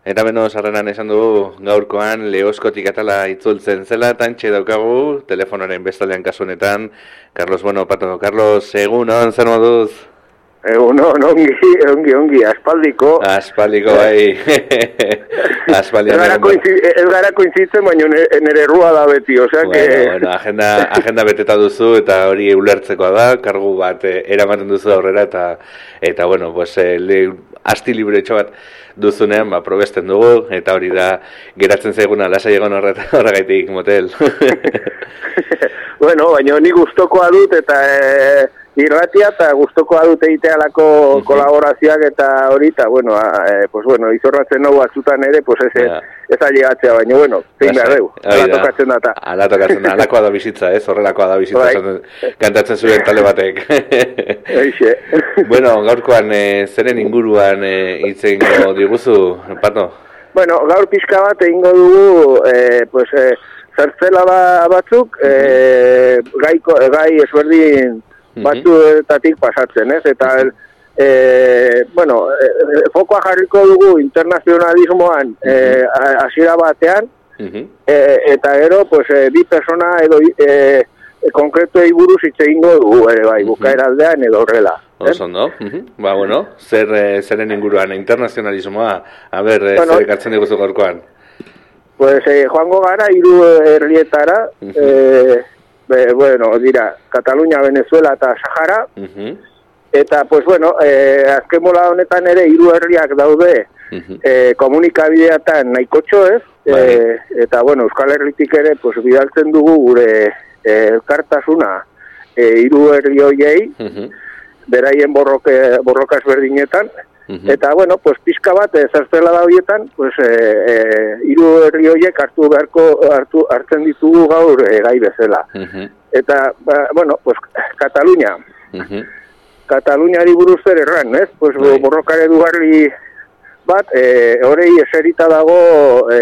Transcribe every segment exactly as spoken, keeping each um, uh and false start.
Eta beno, sarreran esan dugu gaurkoan Leoskotik atala itzultzen zela, tantxe daukagu, telefonaren bestaldean kasu honetan. Carlos, bueno, pato, Carlos, egun hon, zer moduz? Egun hon, ongi, ongi, ongi, aspaldiko. Aspaldiko, bai. Aspaldian. Ez gara kointzitzen, baina nire errua da beti, osea bueno, que... Bueno, agenda, agenda beteta duzu, eta hori ulertzekoa da, kargu bat eh, eramaten duzu aurrera, eta, eta bueno, pues, eh, le, asti libre bat duzunean, ba, probesten dugu, eta hori da, geratzen zaiguna, lasai egon horregaitik motel. Bueno, baina ni gustokoa dut, eta e, irratia, eta gustokoa dut egitealako uh-huh. kolaborazioak, eta hori, eta, bueno, e, pues, bueno, izorratzen nago batzutan ere, pues, ez, yeah. ez aligatzea, baina, bueno, zein behar dugu, ala tokatzen data. Ala tokatzen da, alakoa da bizitza, ez, horrelakoa da bizitza, right. Kantatzen zuen tale batek. Eixe. Bueno, gaurkoan, e, zeren inguruan hitz e, egingo diguzu, Pato? Bueno, gaur pixka bat egingo dugu, e, pues, e, zertzela batzuk, uh-huh. e, gai, gai ezberdin batzuetatik pasatzen, ez? Eta, e, bueno, e, fokoa jarriko dugu internazionalismoan hasiera e, batean, uh-huh. e, eta gero, pues, e, bi persona edo e, e, konkretuei buruz hitz egingo dugu, ere bai, uh-huh. bukaeraldean edo horrela. Oso ondo, uh-huh. Ba, bueno, zer, zeren inguruan, internazionalismoa, a ber, bueno, zer ekartzen diguzu gaurkoan? Pues eh, joango gara hiru herrietara, uh-huh. eh, be, bueno, dira, Katalunia, Venezuela eta Sahara, uh-huh. eta, pues, bueno, eh, azken mola honetan ere hiru herriak daude uh-huh. eh, komunikabideatan nahikotxo ez, uh-huh. eh, eta, bueno, Euskal Herritik ere, pues, bidaltzen dugu gure elkartasuna eh, hiru herri hoiei, uh-huh. beraien borroke, borroka ezberdinetan, Uh-huh. Eta, bueno, pues, pixka bat, e, zertzela da horietan, pues, e, e, hiru herri horiek hartu beharko, hartu, hartzen ditugu gaur e, gai bezala. Uh-huh. Eta, ba, bueno, pues, Katalunia. Uh-huh. Kataluniari buruz zer erran, ez? Pues, uh-huh. borrokare dugarri bat, e, horrei eserita dago, e,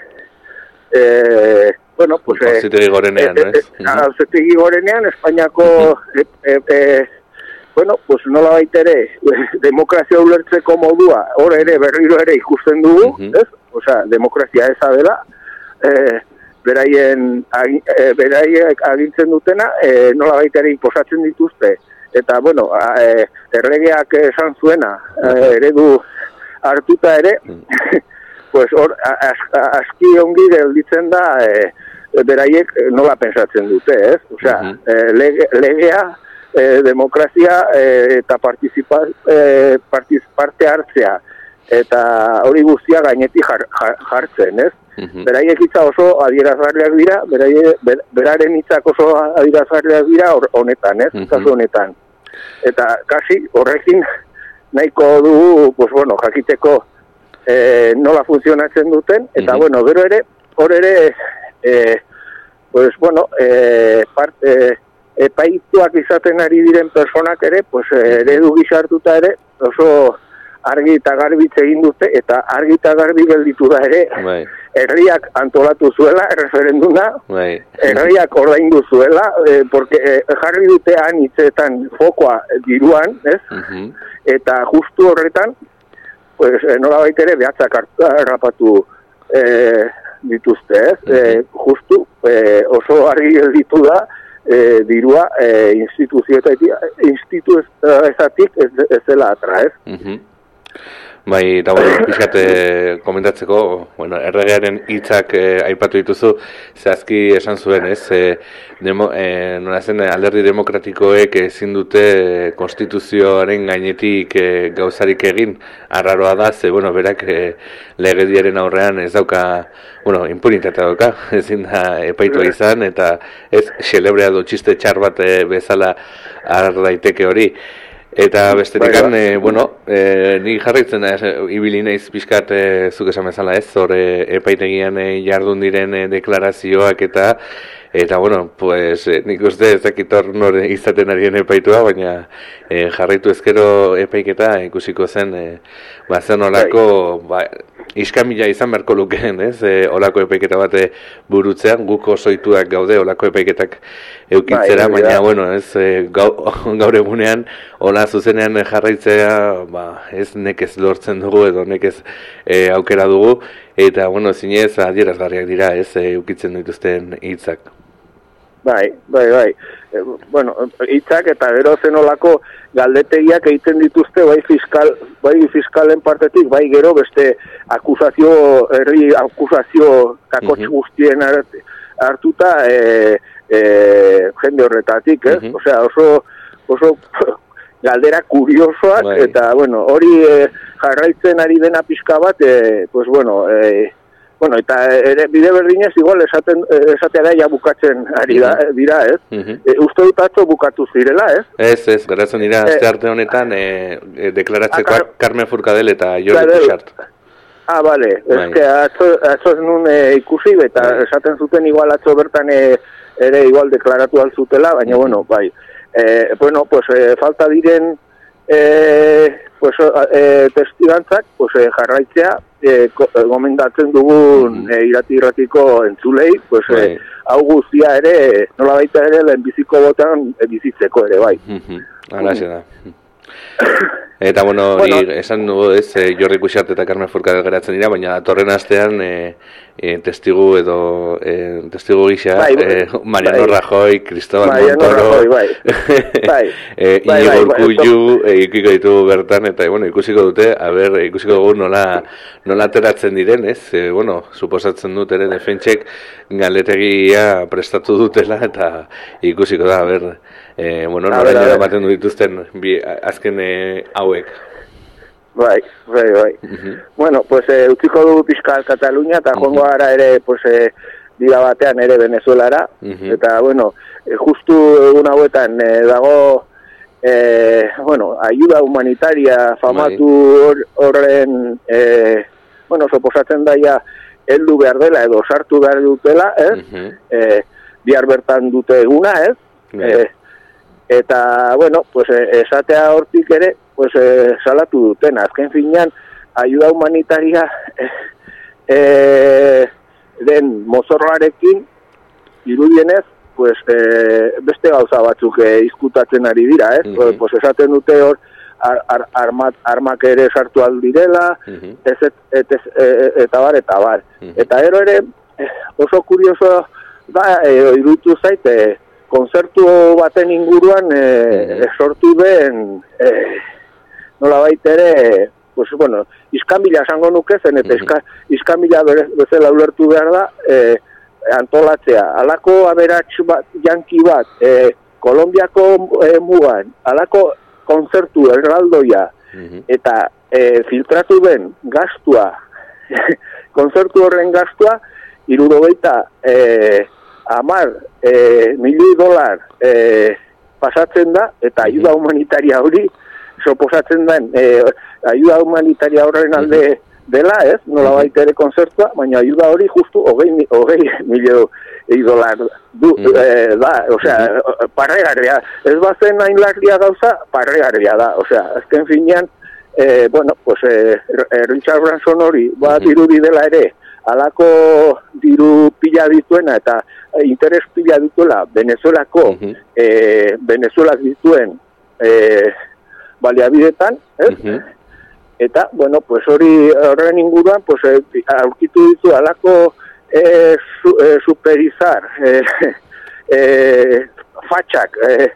e, bueno, pues... Auzitegi gorenean, ez? Auzitegi gorenean, Espainiako... Uh-huh. e, e, e, Bueno, pues nola baitere, demokrazia ulertzeko modua, hor ere berriro ere ikusten dugu, uh-huh. ez? Osea, demokrazia eza dela, e, beraien, agi, e, beraiek agintzen dutena, e, nola baitere inposatzen dituzte. Eta, bueno, a, e, erregeak esan zuena, uh-huh. e, eredu hartuta ere, uh-huh. pues hor, aski ongi gelditzen da, e, beraiek nola pensatzen dute, ez? Osea, uh-huh. e, lege, legea, E, demokrazia e, eta participa, e, partiz, parte hartzea eta hori guztia gainetik jar, jar, jartzen, ez? Uh-huh. Beraiek hitza oso adierazgarriak dira, beraie, ber, beraren hitzak oso adierazgarriak dira honetan, ez? Uh-huh. Kasu honetan. Eta kasi horrekin nahiko dugu, pues bueno, jakiteko e, nola funtzionatzen duten, eta uh-huh. bueno, gero ere, hor ere, e, pues bueno, e, parte... E, epaituak izaten ari diren personak ere, pues, eredu gizartuta ere, oso argi eta garbitz egin dute, eta argi eta garbi gelditu da ere, bai. Herriak antolatu zuela, erreferenduna, bai. Herriak ordaindu zuela, eh, porque eh, jarri dute anitzetan fokoa diruan, ez? Uh-huh. Eta justu horretan, pues, nola baitere behatzak harrapatu eh, dituzte, ez? Uh-huh. eh, justu eh, oso argi gelditu da, E, dirua e, instituzioetatik instituzioetatik ez, ez dela atra, ez? Uh-huh. Bai, eta bueno, pixkate komentatzeko, bueno, erregearen hitzak e, aipatu dituzu, zehazki esan zuen, ez? E, demo, e, nola zen, alderdi demokratikoek ezin dute e, konstituzioaren gainetik e, gauzarik egin, arraroa da, ze, bueno, berak e, legediaren aurrean ez dauka, bueno, impunitatea dauka, ezin da epaitua izan, eta ez xelebrea do txiste txar bat e, bezala har daiteke hori. Eta bestetik, e, bueno, e, ni jarraitzen da, ibili naiz pixkat e, zuk esan bezala ez, zor e, epaitegian e, jardun diren e, deklarazioak eta, eta bueno, pues, e, nik uste ez dakitor nore izaten arien epaitua, baina e, jarraitu ezkero epaiketa ikusiko zen, e, ba, zen olako, ba, iskamila izan beharko lukeen, ez? E, olako epaiketa bate burutzean, guk osoituak gaude olako epaiketak eukitzera, bai, baina, ja. bueno, ez, e, gau, gaur egunean, olako nola zuzenean jarraitzea, ba, ez nekez lortzen dugu edo nekez e, aukera dugu, eta, bueno, zinez adierazgarriak dira, ez, e, ukitzen dituzten hitzak. Bai, bai, bai. E, bueno, hitzak eta gero zenolako galdetegiak egiten dituzte, bai fiskal, bai fiskalen partetik, bai gero beste akusazio, herri akusazio kakotx uh-huh. guztien hartuta, e, e, jende horretatik, ez? Uh-huh. Osea, oso, oso galdera kuriosoak, bai. Eta, bueno, hori e, jarraitzen ari dena pixka bat, e, pues, bueno, e, bueno, eta ere bide berdinez igual esaten esatea da ja bukatzen ari da, uh-huh. dira, ez? Uh-huh. E, uste dut atzo bukatu zirela, ez? Ez, ez, geratzen dira aste arte honetan e, e, deklaratzeko Akar... Carmen Furcadell eta Jordi Cuixart. Ah, bale, ez que atzo, atzo nun e, ikusi, eta bai. Esaten zuten igual atzo bertan e, ere igual deklaratu alzutela, baina uh-huh. bueno, bai. E, bueno, pues e, falta diren e, pues, e, testigantzak, pues e, jarraitzea, E, gomendatzen dugun e, irati-irratiko entzulei, pues, e, hau guztia ere, nola baita ere, lehenbiziko botan e, bizitzeko ere, bai. Hala xe da. Eta, bueno, hori, bueno, esan dugu ez, e, Jordi Cuixart eta Carmen Furcadell geratzen dira, baina torren astean e, e, testigu edo e, testigu gisa, bai, e, Mariano bai. Rajoy, Cristóbal Mariano Montoro, Rajoy, bai. bai. e, Iñigo bai, Urkullu, bai, e, ikiko ditugu bertan, eta, bueno, ikusiko dute, a ber, ikusiko dugu nola, nola ateratzen diren, ez? E, bueno, suposatzen dut ere defentsek galdetegia prestatu dutela, eta ikusiko da, a ber, e, bueno, noraino ematen dituzten bi, azken e, hauek. Bai, bai, bai. Uh-huh. Bueno, pues eh, utziko dugu pixka Katalunia, eta uh-huh. joango gara ere, pues, eh, dira batean ere Venezuelara, uh-huh. eta, bueno, eh, justu egun hauetan eh, dago, eh, bueno, ayuda humanitaria famatu or, horren, eh, bueno, soposatzen daia heldu behar dela edo sartu behar dutela, ez? Uh-huh. Eh, bihar bertan dute eguna, ez? Uh-huh. Eh, eta, bueno, pues, eh, esatea hortik ere, pues, eh, salatu duten, azken finean, ayuda humanitaria eh, eh, den mozorroarekin, irudienez, pues, eh, beste gauza batzuk eh, izkutatzen ari dira, ez? Uh-huh. Pues, esaten dute hor, ar, ar, armat, armak ere sartu aldirela, uh-huh. ez, et, et, et, et, eta bar, eta bar. Uh-huh. Eta ero ere, oso kurioso da, eh, iruditu zaite, konzertu baten inguruan e, uh-huh. sortu den e, nola baita ere, pues, bueno, iskanbila esango nuke zen, eta uh-huh. iskanbila bezala ulertu behar da, e, antolatzea. Alako aberats bat, janki bat, e, Kolombiako e, mugan, alako konzertu erraldoia, uh-huh. eta e, filtratu den gastua, konzertu horren gastua, hirurogeita e, amar e, milioi dolar e, pasatzen da, eta ayuda humanitaria hori, soposatzen den, e, ayuda humanitaria horren alde dela, ez? Nola baita ere konzertua, baina ayuda hori justu hogei, hogei milioi dolar du, e, da, osea, parregarria. Ez bazen hain larria gauza, parregarria da, osea, azken finean, e, bueno, pues, e, Richard Branson hori, bat irudi dela ere, alako diru pila dituena eta interes pila dituela Venezuelako, uh-huh. e, Venezuelak dituen e, baliabidetan, ez? Uh-huh. Eta, bueno, pues hori horren inguruan, pues e, aurkitu ditu alako e, su, e, superizar, e, e, fatxak, e,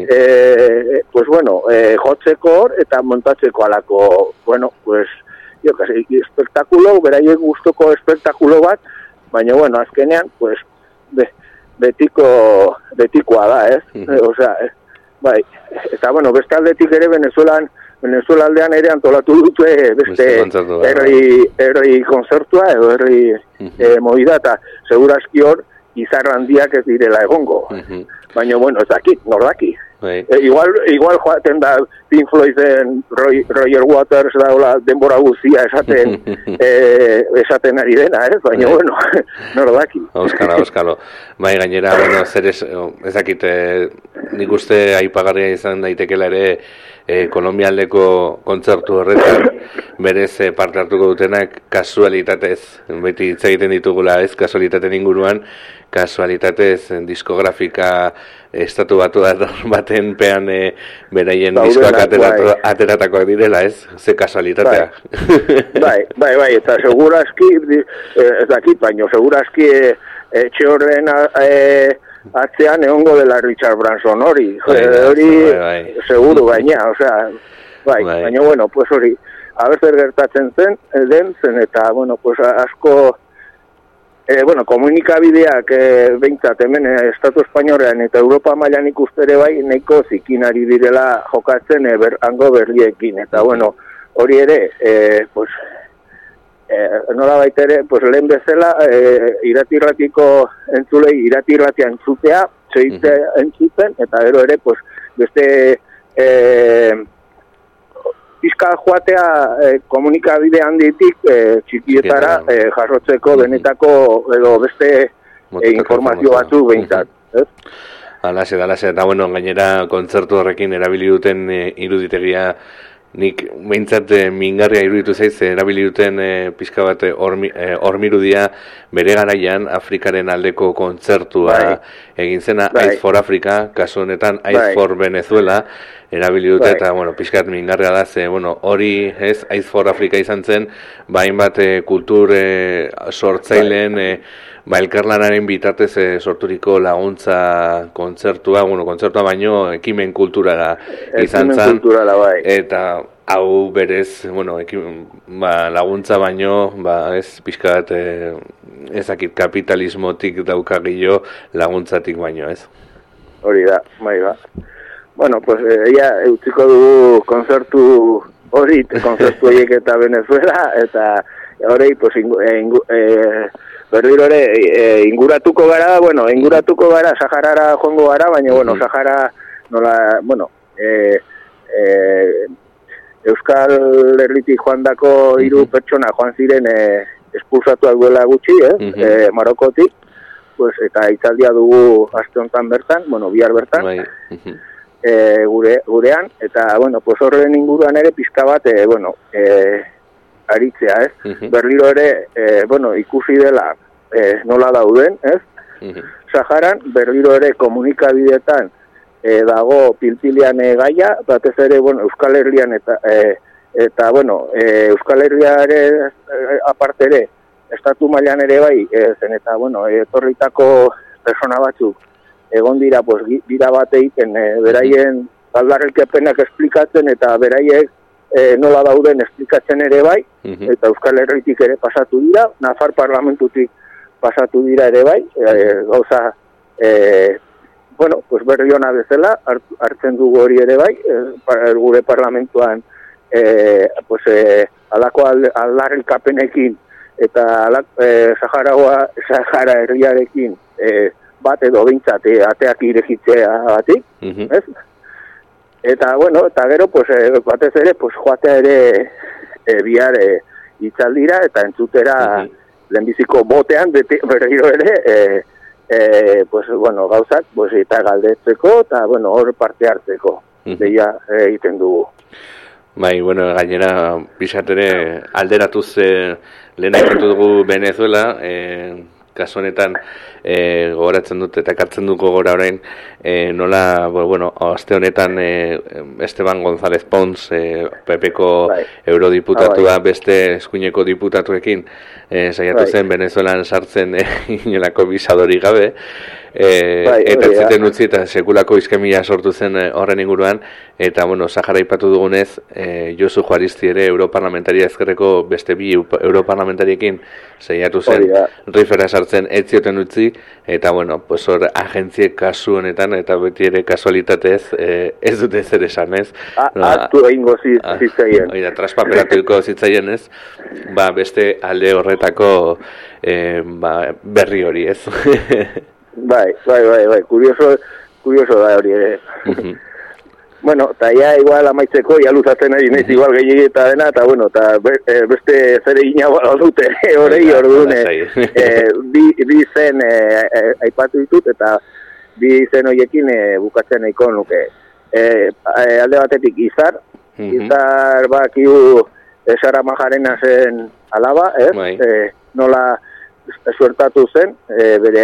e, pues bueno, e, jotzeko hor eta montatzeko alako, bueno, pues jo, kasi, espektakulo, beraiek gustoko espektakulo bat, baina, bueno, azkenean, pues, be, betiko, betikoa da, ez? Uh-huh. Osea, eh, bai, eta, bueno, beste aldetik ere Venezuelan, Venezuela aldean ere antolatu dute beste herri, herri konzertua edo herri uh-huh. eh, movida, eta segurazki hor, izar handiak ez direla egongo. Uh-huh. Baina, bueno, ez daki, nor daki. E, igual, igual joaten da Pink Floyden Roy, Roger Waters daula denbora guztia esaten e, esaten ari dena, ez? Baina, e. bueno, nor daki. Auskalo, auskalo. Bai, gainera, bueno, zer ez, ez dakit, nik uste aipagarria izan daitekela ere e, Kolombialdeko kontzertu horretan berez e, parte hartuko dutenak kasualitatez, beti hitz egiten ditugula, ez, kasualitateen inguruan, kasualitatez diskografika estatu batu baten pean e, beraien diskoak ateratu, bai. ateratakoak direla, ez? Ze kasualitatea. Bai, bai, bai, bai, eta segurazki, ez dakit, baino, segurazki etxe horren e, atzean egongo dela Richard Branson hori, hori seguru gaina, osea, bai, bai. Baina, bueno, pues hori, abertzer gertatzen zen, den zen, eta, bueno, pues asko, E, bueno, komunikabideak e, behintzat hemen e, Estatu Espainolean eta Europa mailan ikustere bai nahiko zikinari direla jokatzen e, ber, hango berriekin. Eta, bueno, hori ere, e, pues, e, nola baitere, pues, lehen bezala, e, iratirratiko entzulei iratirratia entzutea, zeite entzuten, eta gero ere, pues, beste... E, Pizka joatea eh, komunikabide handitik eh, txikietara eh, jarrotzeko benetako edo beste eh, informazio batzu behintzat. Ez? Alaxe, alaxe, eta bueno, gainera kontzertu horrekin erabili duten eh, iruditegia nik behintzat eh, mingarria iruditu zaiz, erabili duten eh, pizka bat hormirudia eh, bere garaian Afrikaren aldeko kontzertua bai. egin zena bai. Eyes for Africa, kasu honetan Eyes bai. for Venezuela, erabili dute bai. Eta, bueno, pizkat mingarria da, ze, bueno, hori, ez, Eyes for Africa izan zen, bain bat eh, kultur eh, sortzaileen, bai. eh, ba, elkarlanaren bitartez eh, sorturiko laguntza kontzertua, bueno, kontzertua baino, ekimen kulturala izan zen. Ekimen kulturala, bai. Eta hau berez, bueno, ekimen, ba, laguntza baino, ba, ez, pizkat, eh, ezakit kapitalismotik daukagillo laguntzatik baino, ez? Hori da, bai da. Bueno, pues, ella eh, utziko dugu konzertu hori, konzertu horiek eta Venezuela, eta hori, pues, ingu, eh, ingu, eh, berriro ere, e, inguratuko gara, bueno, inguratuko gara, Saharara joango gara, baina, mm-hmm. bueno, Sahara, nola, bueno, e, e, Euskal Herritik joandako hiru mm-hmm. pertsona joan ziren e, espulsatuak duela gutxi, eh, mm-hmm. e, Marokotik, pues, eta itzaldia dugu aste honetan bertan, bueno, bihar bertan, mm-hmm. e, gure, gurean, eta, bueno, pues horren inguruan ere pizka bat, e, bueno, e, aritzea, ez? Uh-huh. Berriro ere, eh, bueno, ikusi dela eh, nola dauden, ez? Uh-huh. Saharan, berriro ere komunikabideetan eh, dago pilpilian eh, gaia, batez ere, bueno, Euskal Herrian eta, eh, eta bueno, eh, Euskal Herriare eh, aparte ere, estatu mailan ere bai, eh, zen eta, bueno, etorritako persona batzuk egon dira, pues, gira bat egiten, eh, beraien aldarrikapenak esplikatzen eta beraiek E, nola dauden esplikatzen ere bai, uh-huh. eta Euskal Herritik ere pasatu dira, Nafar parlamentutik pasatu dira ere bai, e, gauza, e, bueno, pues berri ona bezala, hartzen dugu hori ere bai, e, gure parlamentuan, e, pues, e, alako aldarrikapenekin, eta alak, e, Saharaua, Sahara herriarekin, e, bat edo bintzat, e, ateak iregitzea batik, uh-huh. ez? Eta, bueno, eta gero, pues, eh, batez ere, pues, joatea ere eh, bihar eh, itzaldira, eta entzutera uh-huh. lehenbiziko botean, beti, berriro ere, eh, eh, pues, bueno, gauzak, pues, eta galdetzeko, eta, bueno, hor parte hartzeko, uh-huh. deia egiten dugu. Bai, bueno, gainera, pixatere, alderatuz eh, lehen aipatu dugu Venezuela, eh, kasu honetan, E, gogoratzen dut eta ekartzen dut gogora orain e, nola, bueno, aste honetan e, Esteban González Pons e, Pepeko bai. eurodiputatua bai. beste eskuineko diputatuekin e, saiatu bai. zen Venezuelan sartzen e, inolako bisadori gabe e, bai, eta ez zuten utzi eta sekulako izkemila sortu zen e, horren inguruan eta, bueno, Sahara ipatu dugunez e, Josu Juaristi ere europarlamentaria ezkerreko beste bi europarlamentariekin saiatu zen rifera sartzen ez zioten utzi eta, bueno, pues hor agentziek kasu honetan eta beti ere kasualitatez eh, ez dute zer esan, ez? Artu no, egingo zitzaien. Oida, traspaperatuko zitzaien, ez? Ba, beste alde horretako eh, ba, berri hori, ez? bai, bai, bai, bai, kurioso, kurioso da hori ere. Uh-huh. Bueno, eta ja, igual amaitzeko, ja luzatzen ari naiz, igual gehiagi eta dena, eta bueno, eta beste zere gina dute, horrei orduan, e, bi, bi zen e, e, aipatu ditut, eta bi zen horiekin e, bukatzen nahiko nuke. E, alde batetik Izar, mm-hmm. Izar bakiu Sara Majarena zen alaba, ez? E, nola suertatu zen, e, bere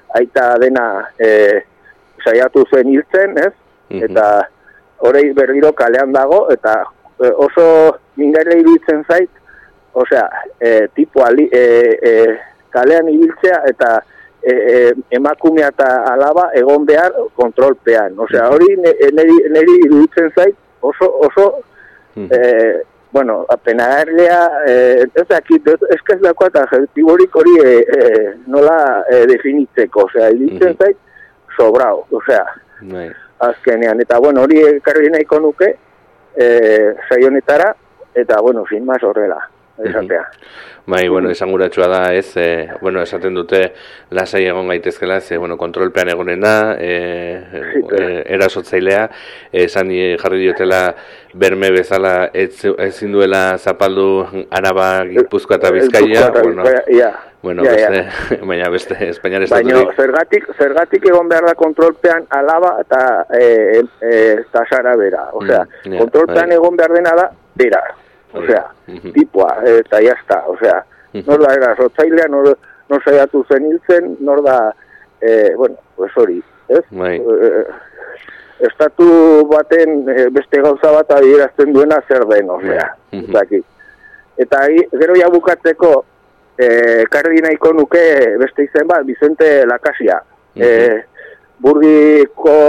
aita dena e, saiatu zen hiltzen, ez? Mm-hmm. Eta horrei berriro kalean dago, eta e, oso mingaile iruditzen zait, osea, e, tipo ali, e, e, kalean ibiltzea eta e, e, emakumea eta alaba egon behar kontrolpean. Osea, hori neri, neri iruditzen zait oso, oso, mm-hmm. e, bueno, apenagarria, eh, ez dakit, ez ez dakoa eta adjektiborik hori eh, eh, nola eh, definitzeko, osea, iruditzen mm-hmm. zait, sobrao, osea, Bai. azkenean, eta bueno, hori ekarri nahiko nuke, eh, saionetara, eta bueno, sin más horrela, esatea. Mm-hmm. Bai, bueno, esanguratsua da, ez, e, bueno, esaten dute lasai egon gaitezkela, ze, bueno, kontrolpean egonena, e, sí, e, erasotzailea, esan jarri diotela berme bezala ez, ezin duela zapaldu Araba, Gipuzkoa eta Bizkaia, bueno, ja, bueno, ja, beste, ja. baina beste, Espainiar estaturik. Baina, zergatik, zergatik egon behar da kontrolpean Alaba eta e, e, Sahara bera, osea, mm, yeah, kontrolpean bai. Egon behar dena da, bera. Osea, mm-hmm. tipua, eta jazta, osea, mm-hmm. nor da erasotzailea, nor, nor saiatu zen hiltzen, nor da, eh, bueno, pues hori, ez? Bai. Eh, estatu baten eh, beste gauza bat adierazten duena zer den, osea, mm-hmm. Eta gero ja bukatzeko, eh, karri nahiko nuke beste izen bat, Vicente Lakasia, mm-hmm. eh, burgiko,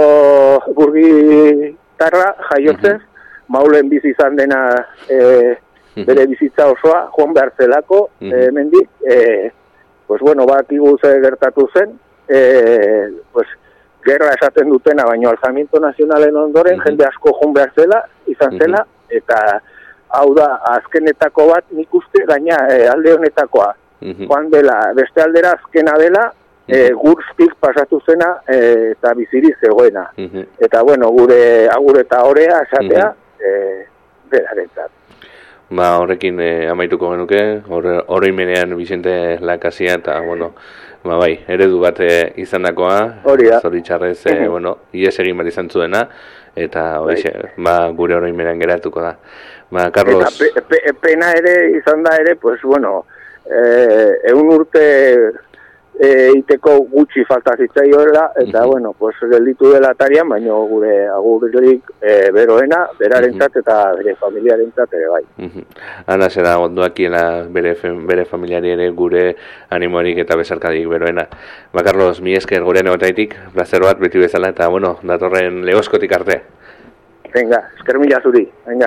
burgitarra jaiotzen, mm-hmm. Maulen bizi izan dena e, bere bizitza osoa, joan behar zelako, mm-hmm. e, mendik, e, pues bueno, bat iguz gertatu zen, e, pues, gerra esaten dutena, baino alzamiento nazionalen ondoren, mm-hmm. jende asko joan behar zela, izan zela, mm-hmm. eta hau da, azkenetako bat nik uste, gaina e, alde honetakoa, mm-hmm. joan dela, beste aldera azkena dela, E, gurztik pasatu zena e, eta biziri zegoena. Mm-hmm. Eta bueno, gure agur eta orea esatea, mm-hmm. e, berarentzat. Ba, horrekin e, amaituko genuke, oroimenean Vicente Lakasia eta, bueno, ba, bai, eredu bat e, izandakoa, zoritxarrez, e, mm-hmm. bueno, ies egin bat izan zuena, eta horixe, ba, gure oroimenean geratuko da. Ba, Carlos... Eta pe, pe, pena ere izan da ere, pues, bueno, e, egun urte... E, iteko gutxi falta zitzaioela, eta, uh-huh. bueno, pues, gelditu dela atarian, baina gure agurrik e, beroena, berarentzat uh-huh. eta bere familiarentzat ere bai. Uh-huh. Ana, zera ondoakiela bere, bere familiari ere gure animorik eta besarkadik beroena. Ba, Carlos, mi esker gure negotaitik, plazer bat beti bezala, eta, bueno, datorren Legoskotik arte. Venga, esker mila zuri, venga.